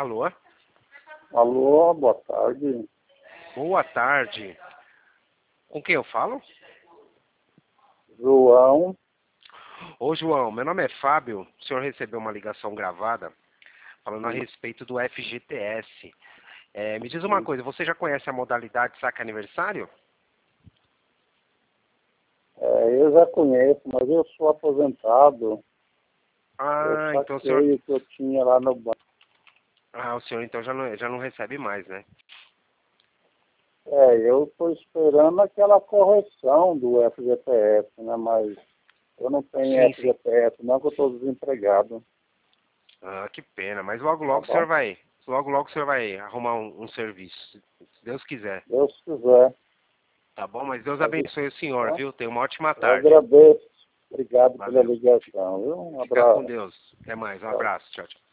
Alô? Alô, boa tarde. Boa tarde. Com quem eu falo? João. Ô, João, meu nome é Fábio. O senhor recebeu uma ligação gravada falando a respeito do FGTS. Me diz uma coisa, você já conhece a modalidade saque aniversário? Eu já conheço, mas eu sou aposentado. Ah, Eu então o senhor... saquei o que eu tinha lá no banco. Ah, o senhor então já não recebe mais, né? Eu estou esperando aquela correção do FGTS, né? Mas eu não tenho Sim, sim. FGTS, não, que eu estou desempregado. Ah, que pena. Mas logo, Tá logo o senhor bom? vai... Logo, logo o senhor vai arrumar um serviço, se Deus quiser. Deus quiser. Tá bom? Mas Deus Tá abençoe o senhor, bom? viu? Tenha uma ótima Eu tarde. agradeço. Obrigado pela Valeu. ligação, viu? Um Fica com abraço. Deus. Até mais. Um Tchau. abraço. Tchau, tchau.